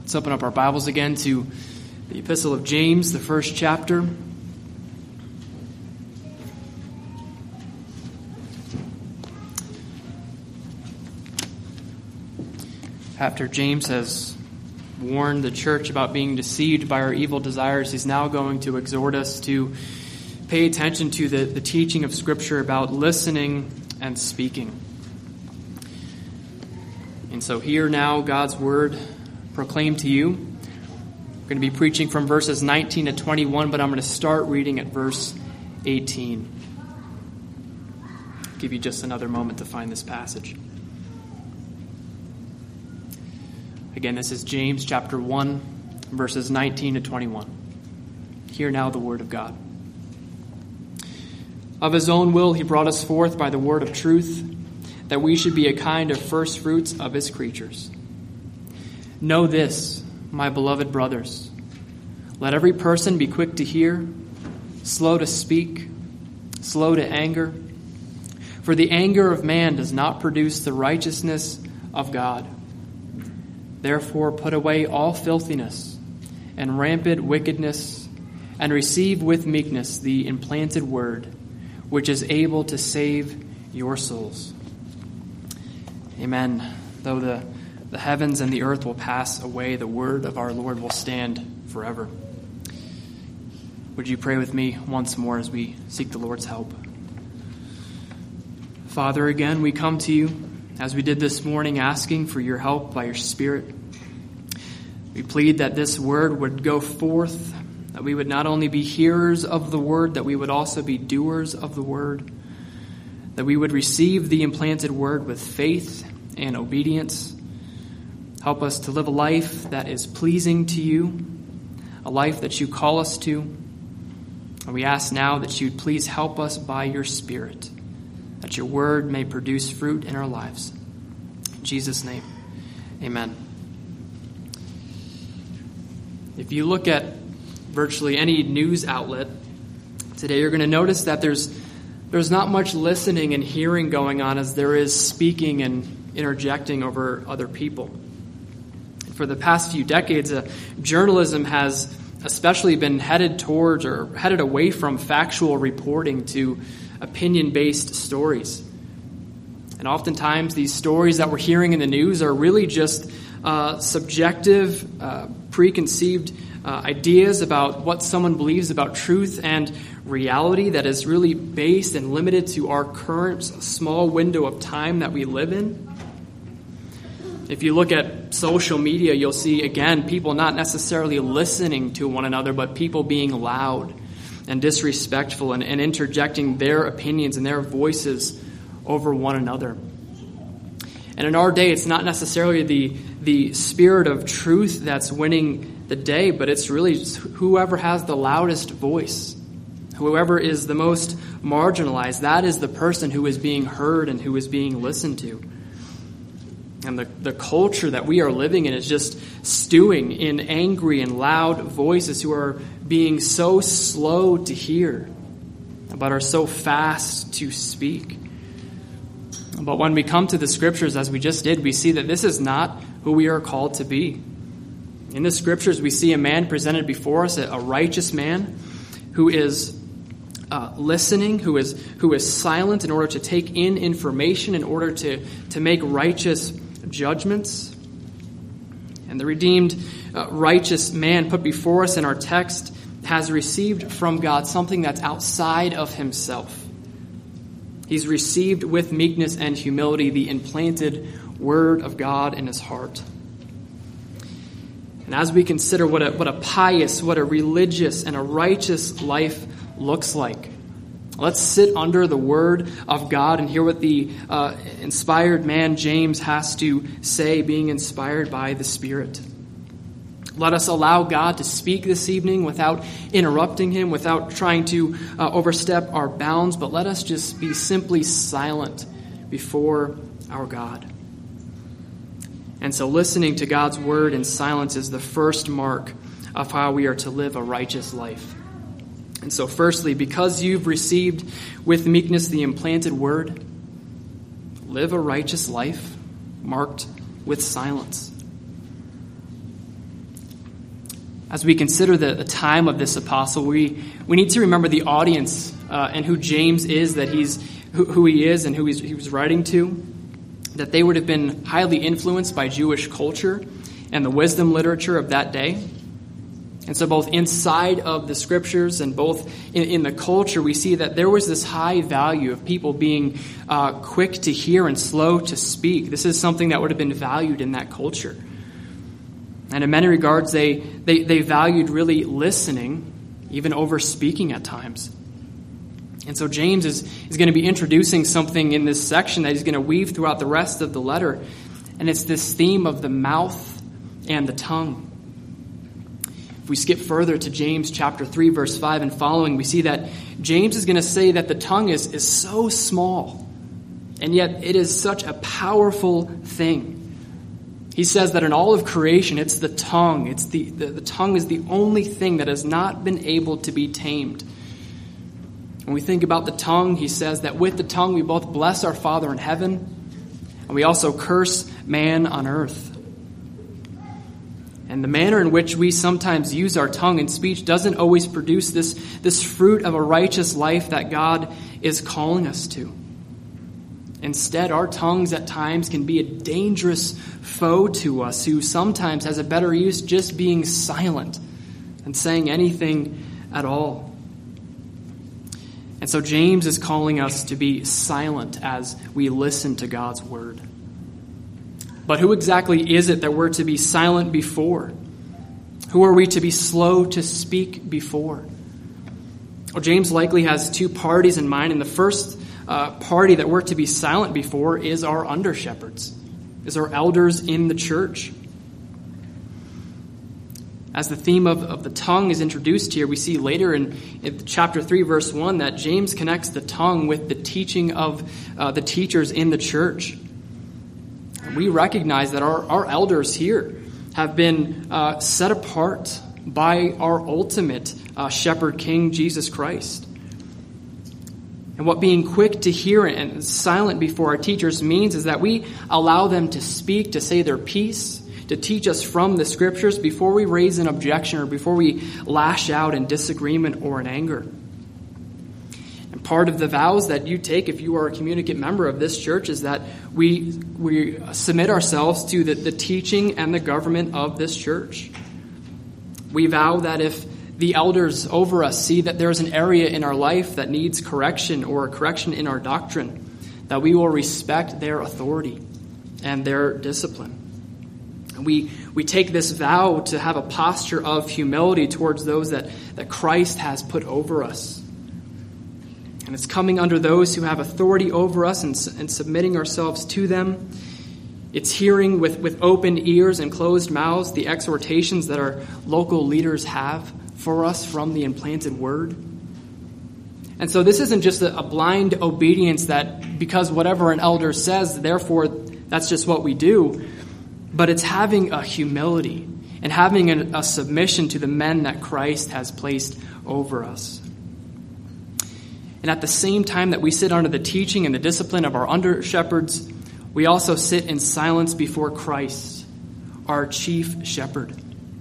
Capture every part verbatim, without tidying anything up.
Let's open up our Bibles again to the Epistle of James, the first chapter. After James has warned the church about being deceived by our evil desires, he's now going to exhort us to pay attention to the, the teaching of Scripture about listening and speaking. And so hear now God's word proclaimed to you. We're going to be preaching from verses nineteen to twenty-one, but I'm going to start reading at verse eighteen. I'll give you just another moment to find this passage. Again, this is James chapter one, verses nineteen to twenty-one. Hear now the word of God. Of his own will he brought us forth by the word of truth, that we should be a kind of first fruits of his creatures. Know this, my beloved brothers. Let every person be quick to hear, slow to speak, slow to anger. For the anger of man does not produce the righteousness of God. Therefore put away all filthiness and rampant wickedness, and receive with meekness the implanted word, which is able to save your souls. Amen. Though the, the heavens and the earth will pass away, the word of our Lord will stand forever. Would you pray with me once more as we seek the Lord's help? Father, again, we come to you as we did this morning, asking for your help by your Spirit. We plead that this word would go forth, that we would not only be hearers of the word, that we would also be doers of the word, that we would receive the implanted word with faith and obedience. Help us to live a life that is pleasing to you, a life that you call us to. And we ask now that you'd please help us by your Spirit, that your word may produce fruit in our lives. In Jesus' name, amen. If you look at virtually any news outlet today, you're going to notice that there's there's not much listening and hearing going on as there is speaking and interjecting over other people. For the past few decades, uh, journalism has especially been headed towards or headed away from factual reporting to opinion-based stories. And oftentimes these stories that we're hearing in the news are really just uh, subjective, uh, preconceived uh, ideas about what someone believes about truth and reality that is really based and limited to our current small window of time that we live in. If you look at social media, you'll see, again, people not necessarily listening to one another, but people being loud and disrespectful and, and interjecting their opinions and their voices over one another. And in our day, it's not necessarily the, the spirit of truth that's winning the day, but it's really whoever has the loudest voice, whoever is the most marginalized, that is the person who is being heard and who is being listened to. And the, the culture that we are living in is just stewing in angry and loud voices who are being so slow to hear, but are so fast to speak. But when we come to the Scriptures, as we just did, we see that this is not who we are called to be. In the Scriptures, we see a man presented before us, a righteous man who is uh, listening, who is who is silent in order to take in information, in order to, to make righteous judgments. And the redeemed, uh, righteous man put before us in our text has received from God something that's outside of himself. He's received with meekness and humility the implanted word of God in his heart. And as we consider what a, what a pious, what a religious, and a righteous life looks like, let's sit under the word of God and hear what the uh, inspired man James has to say, being inspired by the Spirit. Let us allow God to speak this evening without interrupting him, without trying to uh, overstep our bounds, but let us just be simply silent before our God. And so listening to God's word in silence is the first mark of how we are to live a righteous life. And so firstly, because you've received with meekness the implanted word, live a righteous life marked with silence. as we consider the, the time of this apostle, we, we need to remember the audience uh, and who James is, that he's who, who he is and who he's, he was writing to, that they would have been highly influenced by Jewish culture and the wisdom literature of that day. And so both inside of the scriptures and both in, in the culture, we see that there was this high value of people being uh, quick to hear and slow to speak. This is something that would have been valued in that culture. And in many regards, they, they, they valued really listening, even over speaking at times. And so James is, is going to be introducing something in this section that he's going to weave throughout the rest of the letter. And it's this theme of the mouth and the tongue. If we skip further to James chapter three, verse five and following, we see that James is going to say that the tongue is, is so small, and yet it is such a powerful thing. He says that in all of creation, it's the tongue. It's the, the, the tongue is the only thing that has not been able to be tamed. When we think about the tongue, he says that with the tongue we both bless our Father in heaven, and we also curse man on earth. And the manner in which we sometimes use our tongue in speech doesn't always produce this, this fruit of a righteous life that God is calling us to. Instead, our tongues at times can be a dangerous foe to us who sometimes has a better use just being silent and saying anything at all. And so James is calling us to be silent as we listen to God's word. But who exactly is it that we're to be silent before? Who are we to be slow to speak before? Well, James likely has two parties in mind, and the first uh, party that we're to be silent before is our under-shepherds, is our elders in the church. As the theme of, of the tongue is introduced here, we see later in, in chapter three, verse one, that James connects the tongue with the teaching of uh, the teachers in the church. We recognize that our, our elders here have been uh, set apart by our ultimate uh, shepherd king, Jesus Christ. And what being quick to hear and silent before our teachers means is that we allow them to speak, to say their piece, to teach us from the scriptures before we raise an objection or before we lash out in disagreement or in anger. And part of the vows that you take if you are a communicant member of this church is that we we submit ourselves to the, the teaching and the government of this church. We vow that if the elders over us see that there is an area in our life that needs correction or a correction in our doctrine, that we will respect their authority and their discipline. And we we take this vow to have a posture of humility towards those that, that Christ has put over us. And it's coming under those who have authority over us and, and submitting ourselves to them. It's hearing with, with open ears and closed mouths the exhortations that our local leaders have for us from the implanted word. And so this isn't just a, a blind obedience that because whatever an elder says, therefore that's just what we do. But it's having a humility and having a, a submission to the men that Christ has placed over us. And at the same time that we sit under the teaching and the discipline of our under-shepherds, we also sit in silence before Christ, our chief shepherd.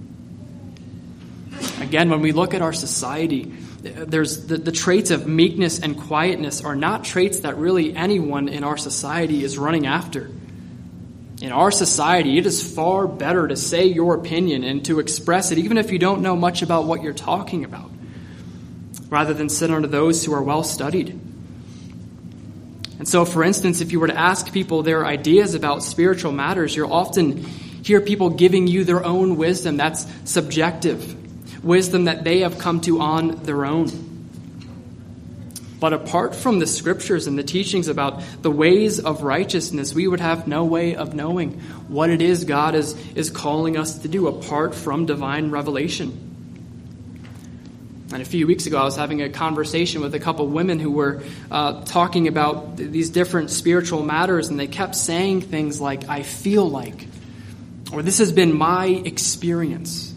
Again, when we look at our society, there's the, the traits of meekness and quietness are not traits that really anyone in our society is running after. In our society, it is far better to say your opinion and to express it, even if you don't know much about what you're talking about, rather than sit under those who are well studied. And so, for instance, if you were to ask people their ideas about spiritual matters, you'll often hear people giving you their own wisdom that's subjective, wisdom that they have come to on their own. But apart from the scriptures and the teachings about the ways of righteousness, we would have no way of knowing what it is God is, is calling us to do apart from divine revelation. And a few weeks ago, I was having a conversation with a couple women who were uh, talking about th- these different spiritual matters, and they kept saying things like, I feel like, or this has been my experience.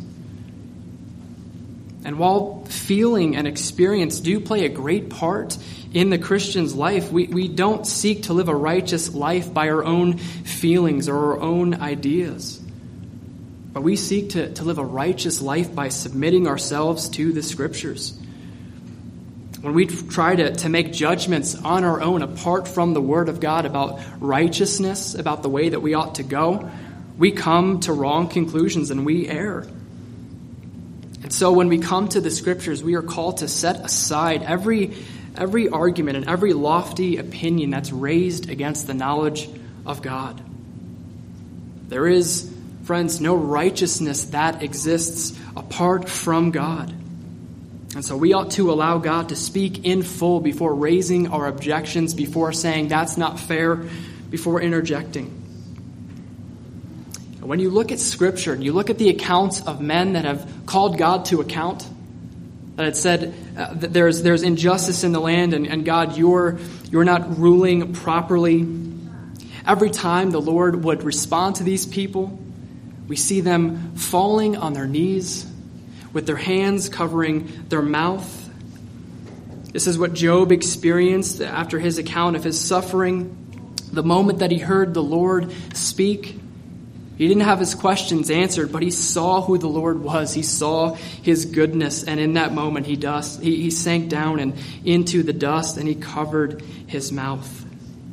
And while feeling and experience do play a great part in the Christian's life, we, we don't seek to live a righteous life by our own feelings or our own ideas. But we seek to, to live a righteous life by submitting ourselves to the Scriptures. When we try to, to make judgments on our own apart from the Word of God about righteousness, about the way that we ought to go, we come to wrong conclusions and we err. And so when we come to the Scriptures, we are called to set aside every, every argument and every lofty opinion that's raised against the knowledge of God. There is, friends, no righteousness that exists apart from God. And so we ought to allow God to speak in full before raising our objections, before saying that's not fair, before interjecting. And when you look at Scripture and you look at the accounts of men that have called God to account, that it said uh, that there's there's injustice in the land and, and God, you're you're not ruling properly. Every time the Lord would respond to these people, we see them falling on their knees, with their hands covering their mouth. This is what Job experienced after his account of his suffering. The moment that he heard the Lord speak, he didn't have his questions answered, but he saw who the Lord was. He saw his goodness, and in that moment he dust, he, he sank down and into the dust, and he covered his mouth.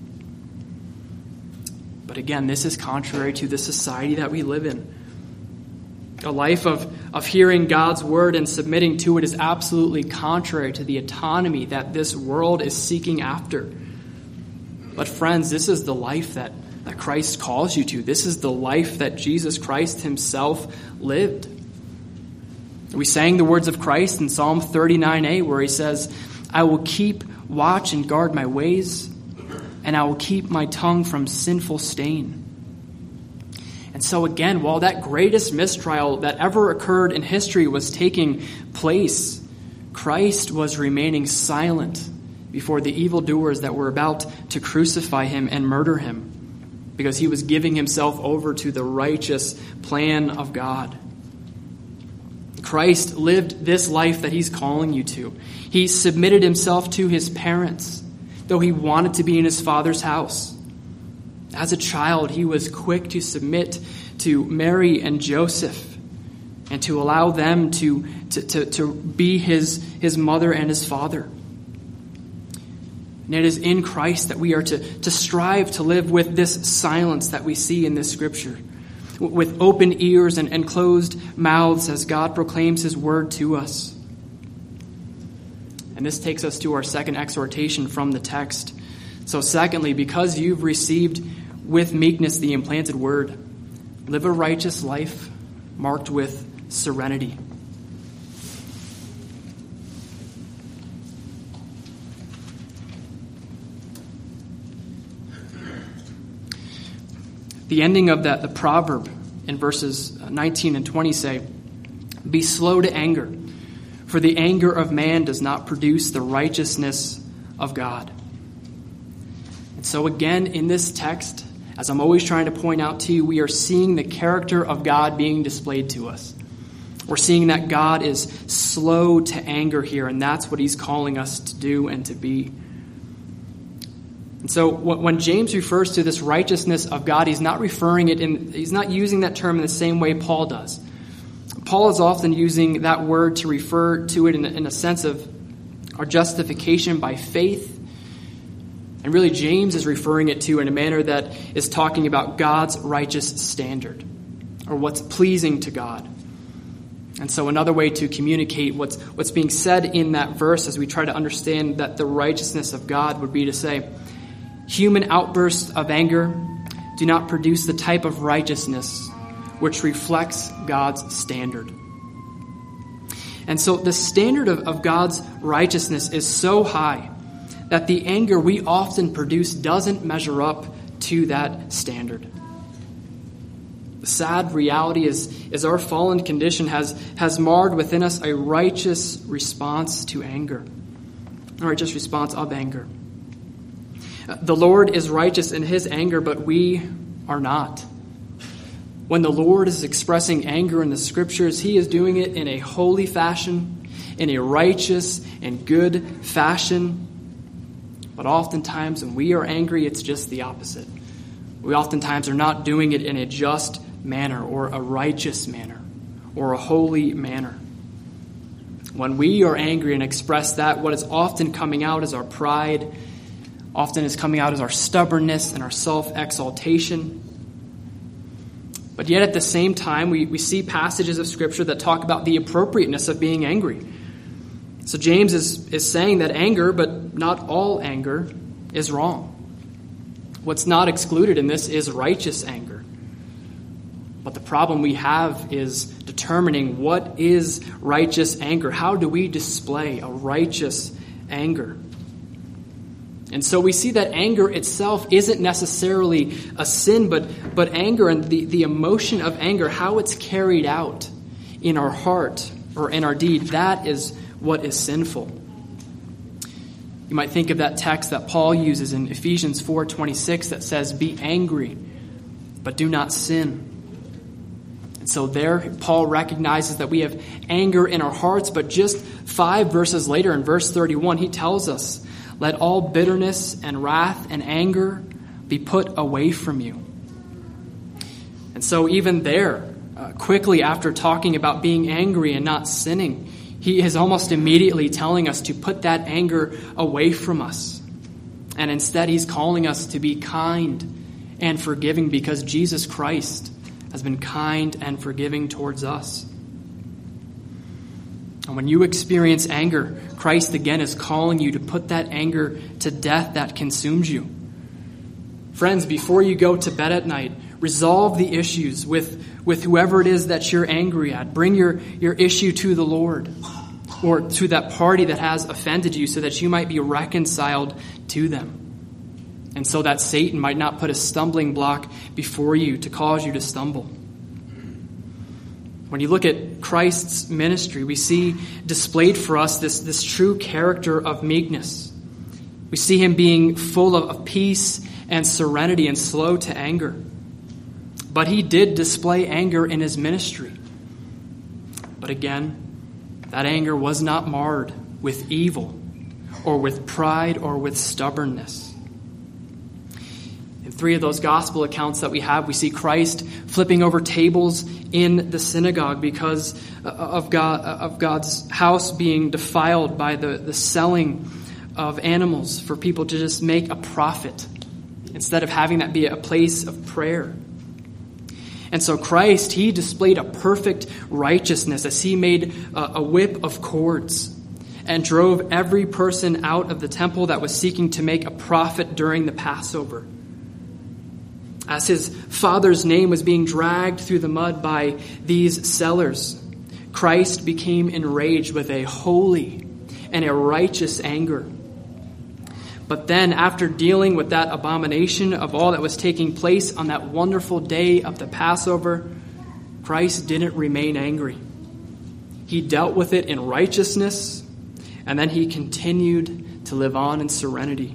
But again, this is contrary to the society that we live in. A life of, of hearing God's word and submitting to it is absolutely contrary to the autonomy that this world is seeking after. But friends, this is the life that, that Christ calls you to. This is the life that Jesus Christ himself lived. We sang the words of Christ in Psalm thirty-nine a, where he says, I will keep watch and guard my ways, and I will keep my tongue from sinful stain. And so again, while that greatest mistrial that ever occurred in history was taking place, Christ was remaining silent before the evildoers that were about to crucify him and murder him, because he was giving himself over to the righteous plan of God. Christ lived this life that he's calling you to. He submitted himself to his parents, though he wanted to be in his Father's house. As a child, he was quick to submit to Mary and Joseph and to allow them to, to, to, to be his, his mother and his father. And it is in Christ that we are to, to strive to live with this silence that we see in this Scripture, with open ears and, and closed mouths as God proclaims his word to us. And this takes us to our second exhortation from the text. So secondly, because you've received with meekness the implanted word, live a righteous life marked with serenity. The ending of that, the proverb in verses nineteen and twenty say, be slow to anger, for the anger of man does not produce the righteousness of God. And so again, in this text, as I'm always trying to point out to you, we are seeing the character of God being displayed to us. We're seeing that God is slow to anger here, and that's what he's calling us to do and to be. And so when James refers to this righteousness of God, he's not referring it in, he's not using that term in the same way Paul does. Paul is often using that word to refer to it in a, in a sense of our justification by faith. And really, James is referring it to in a manner that is talking about God's righteous standard, or what's pleasing to God. And so another way to communicate what's what's being said in that verse as we try to understand that the righteousness of God would be to say, human outbursts of anger do not produce the type of righteousness which reflects God's standard. And so the standard of, of God's righteousness is so high that the anger we often produce doesn't measure up to that standard. The sad reality is, is our fallen condition has, has marred within us a righteous response to anger, a righteous response of anger. The Lord is righteous in his anger, but we are not. When the Lord is expressing anger in the Scriptures, he is doing it in a holy fashion, in a righteous and good fashion. But oftentimes when we are angry, it's just the opposite. We oftentimes are not doing it in a just, manner or a righteous manner or a holy manner. When we are angry and express that, what is often coming out is our pride, often is coming out as our stubbornness and our self-exaltation. But yet at the same time, we, we see passages of Scripture that talk about the appropriateness of being angry. So James is, is saying that anger, but not all anger, is wrong. What's not excluded in this is righteous anger. But the problem we have is determining what is righteous anger. How do we display a righteous anger? And so we see that anger itself isn't necessarily a sin, but, but anger and the, the emotion of anger, how it's carried out in our heart or in our deed, that is what is sinful. You might think of that text that Paul uses in Ephesians four twenty-six that says, "Be angry, but do not sin." And so there, Paul recognizes that we have anger in our hearts, but just five verses later in verse thirty-one, he tells us, "Let all bitterness and wrath and anger be put away from you." And so even there, uh, quickly after talking about being angry and not sinning, he is almost immediately telling us to put that anger away from us. And instead, he's calling us to be kind and forgiving because Jesus Christ has been kind and forgiving towards us. And when you experience anger, Christ again is calling you to put that anger to death that consumes you. Friends, before you go to bed at night, resolve the issues with, with whoever it is that you're angry at. Bring your, your issue to the Lord or to that party that has offended you so that you might be reconciled to them. And so that Satan might not put a stumbling block before you to cause you to stumble. When you look at Christ's ministry, we see displayed for us this, this true character of meekness. We see him being full of, of peace and serenity and slow to anger. But he did display anger in his ministry. But again, that anger was not marred with evil or with pride or with stubbornness. In three of those gospel accounts that we have, we see Christ flipping over tables in the synagogue because of God, of God's house being defiled by the, the selling of animals for people to just make a profit instead of having that be a place of prayer. And so Christ, he displayed a perfect righteousness as he made a, a whip of cords and drove every person out of the temple that was seeking to make a profit during the Passover. As his Father's name was being dragged through the mud by these sellers, Christ became enraged with a holy and a righteous anger. But then, after dealing with that abomination of all that was taking place on that wonderful day of the Passover, Christ didn't remain angry. He dealt with it in righteousness, and then he continued to live on in serenity.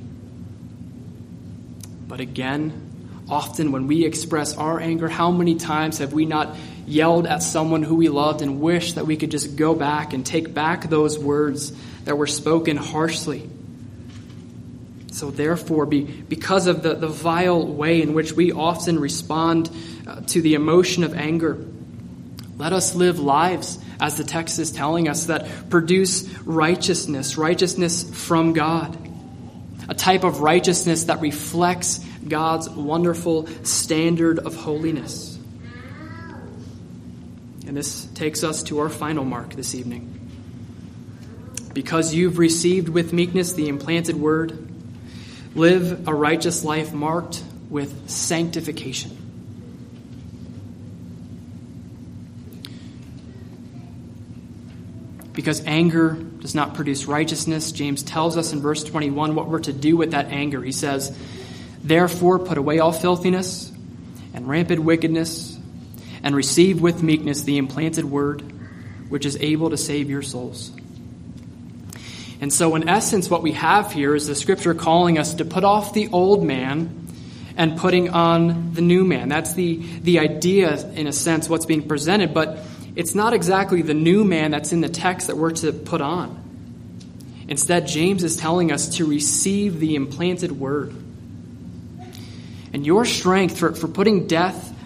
But again, often when we express our anger, how many times have we not yelled at someone who we loved and wished that we could just go back and take back those words that were spoken harshly? So therefore, be, because of the, the vile way in which we often respond uh, to the emotion of anger, let us live lives, as the text is telling us, that produce righteousness, righteousness from God. A type of righteousness that reflects God's wonderful standard of holiness. And this takes us to our final mark this evening. Because you've received with meekness the implanted word, live a righteous life marked with sanctification. Because anger does not produce righteousness, James tells us in verse twenty-one what we're to do with that anger. He says, "Therefore put away all filthiness and rampant wickedness, and receive with meekness the implanted word, which is able to save your souls." And so in essence, what we have here is the Scripture calling us to put off the old man and putting on the new man. That's the, the idea, in a sense, what's being presented. But it's not exactly the new man that's in the text that we're to put on. Instead, James is telling us to receive the implanted word. And your strength for, for putting death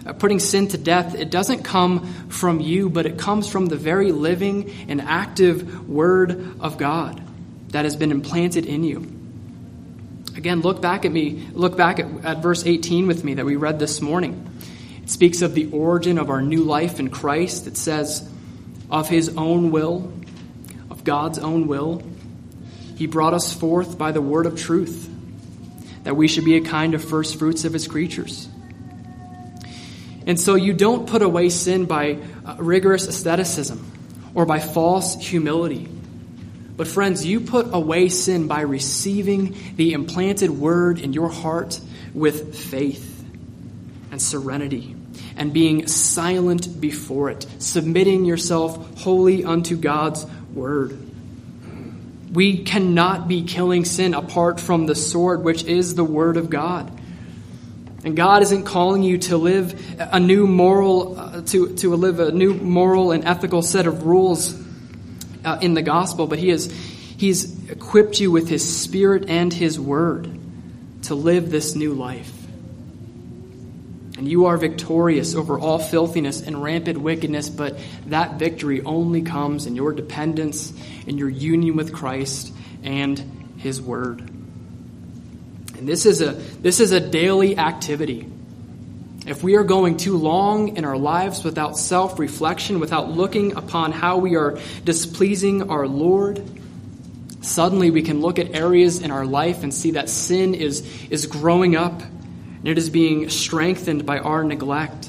uh, putting sin to death, it doesn't come from you, but it comes from the very living and active Word of God that has been implanted in you. Again, look back at me, look back at, at verse eighteen with me that we read this morning. It speaks of the origin of our new life in Christ. It says, of his own will, of God's own will, he brought us forth by the word of truth, that we should be a kind of first fruits of his creatures. And so you don't put away sin by uh, rigorous asceticism or by false humility. But friends, you put away sin by receiving the implanted word in your heart with faith and serenity, and being silent before it, submitting yourself wholly unto God's word. We cannot be killing sin apart from the sword, which is the word of God. And God isn't calling you to live a new moral, uh, to, to live a new moral and ethical set of rules uh, in the gospel, but he has, he's equipped you with his Spirit and his word to live this new life. And you are victorious over all filthiness and rampant wickedness, but that victory only comes in your dependence, in your union with Christ and his word. And this is a this is a daily activity. If we are going too long in our lives without self-reflection, without looking upon how we are displeasing our Lord, suddenly we can look at areas in our life and see that sin is, is growing up. And it is being strengthened by our neglect.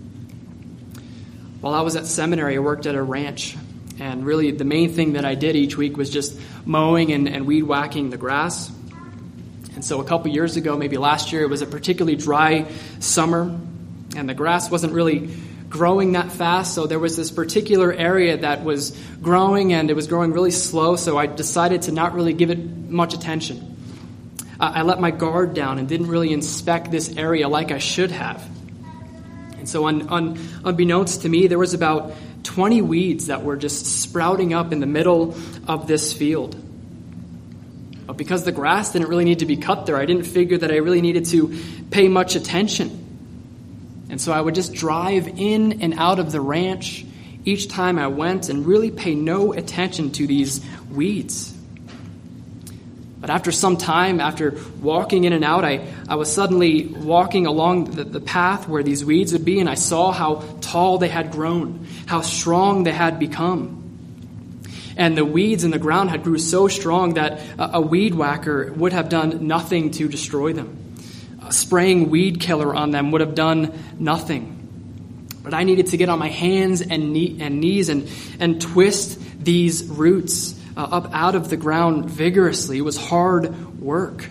While I was at seminary, I worked at a ranch. And really the main thing that I did each week was just mowing and, and weed whacking the grass. And so a couple years ago, maybe last year, it was a particularly dry summer. And the grass wasn't really growing that fast. So there was this particular area that was growing, and it was growing really slow. So I decided to not really give it much attention. I let my guard down and didn't really inspect this area like I should have. And so un, un, unbeknownst to me, there was about twenty weeds that were just sprouting up in the middle of this field. But because the grass didn't really need to be cut there, I didn't figure that I really needed to pay much attention. And so I would just drive in and out of the ranch each time I went and really pay no attention to these weeds. But after some time, after walking in and out, I, I was suddenly walking along the, the path where these weeds would be, and I saw how tall they had grown, how strong they had become. And the weeds in the ground had grew so strong that a, a weed whacker would have done nothing to destroy them. Uh, spraying weed killer on them would have done nothing. But I needed to get on my hands and, knee, and knees and, and twist these roots Uh, up out of the ground vigorously. It was hard work.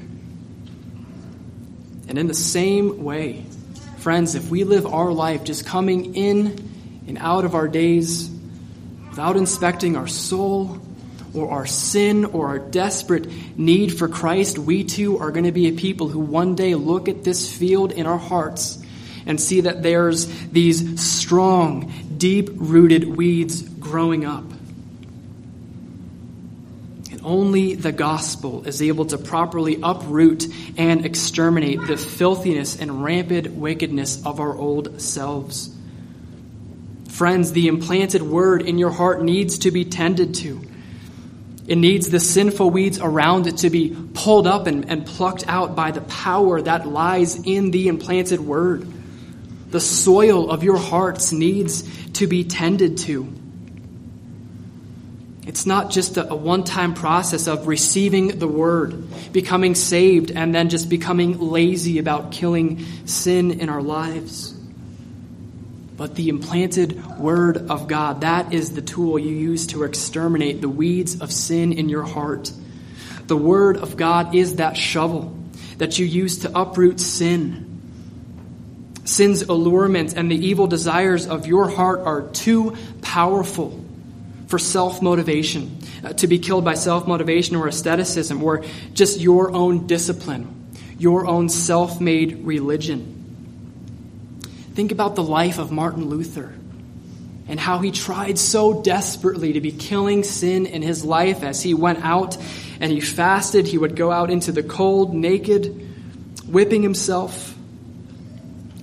And in the same way, friends, if we live our life just coming in and out of our days without inspecting our soul or our sin or our desperate need for Christ, we too are going to be a people who one day look at this field in our hearts and see that there's these strong, deep-rooted weeds growing up. Only the gospel is able to properly uproot and exterminate the filthiness and rampant wickedness of our old selves. Friends, the implanted word in your heart needs to be tended to. It needs the sinful weeds around it to be pulled up and, and plucked out by the power that lies in the implanted word. The soil of your hearts needs to be tended to. It's not just a one-time process of receiving the word, becoming saved, and then just becoming lazy about killing sin in our lives. But the implanted word of God, that is the tool you use to exterminate the weeds of sin in your heart. The word of God is that shovel that you use to uproot sin. Sin's allurement and the evil desires of your heart are too powerful for self-motivation, uh, to be killed by self-motivation or asceticism or just your own discipline, your own self-made religion. Think about the life of Martin Luther and how he tried so desperately to be killing sin in his life as he went out and he fasted. He would go out into the cold, naked, whipping himself. And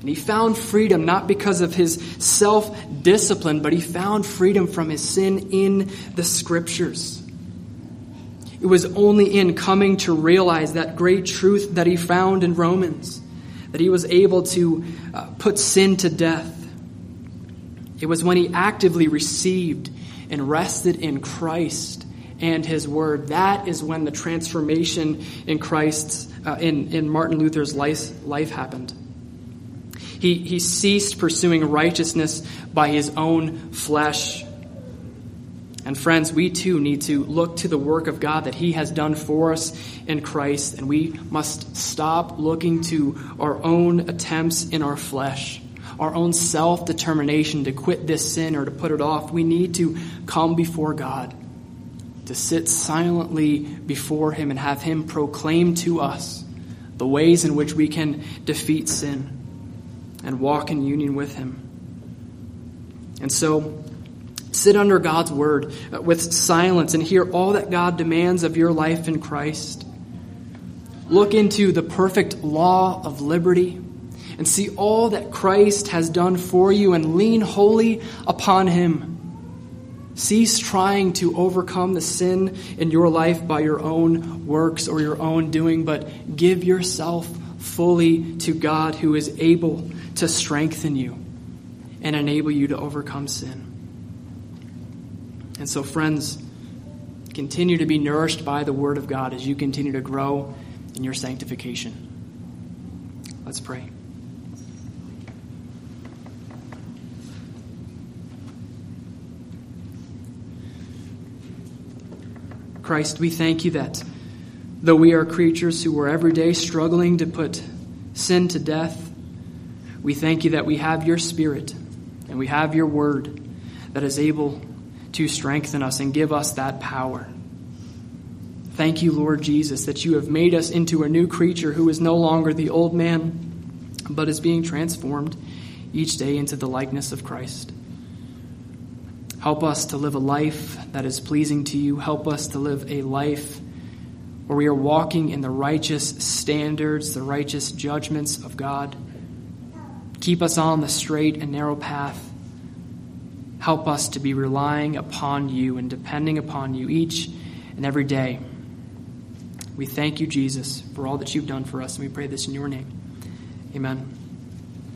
And he found freedom not because of his self-discipline, but he found freedom from his sin in the Scriptures. It was only in coming to realize that great truth that he found in Romans, that he was able to uh, put sin to death. It was when he actively received and rested in Christ and his word. That is when the transformation in Christ's, uh, in, in Martin Luther's life, life happened. He, he ceased pursuing righteousness by his own flesh. And friends, we too need to look to the work of God that he has done for us in Christ, and we must stop looking to our own attempts in our flesh, our own self-determination to quit this sin or to put it off. We need to come before God, to sit silently before him and have him proclaim to us the ways in which we can defeat sin and walk in union with him. And so, sit under God's word with silence and hear all that God demands of your life in Christ. Look into the perfect law of liberty and see all that Christ has done for you and lean wholly upon him. Cease trying to overcome the sin in your life by your own works or your own doing, but give yourself fully to God, who is able to strengthen you and enable you to overcome sin. And so, friends, continue to be nourished by the Word of God as you continue to grow in your sanctification. Let's pray. Christ, we thank you that though we are creatures who are every day struggling to put sin to death, we thank you that we have your Spirit and we have your Word that is able to strengthen us and give us that power. Thank you, Lord Jesus, that you have made us into a new creature who is no longer the old man, but is being transformed each day into the likeness of Christ. Help us to live a life that is pleasing to you. Help us to live a life where we are walking in the righteous standards, the righteous judgments of God. Keep us on the straight and narrow path. Help us to be relying upon you and depending upon you each and every day. We thank you, Jesus, for all that you've done for us, and we pray this in your name. Amen.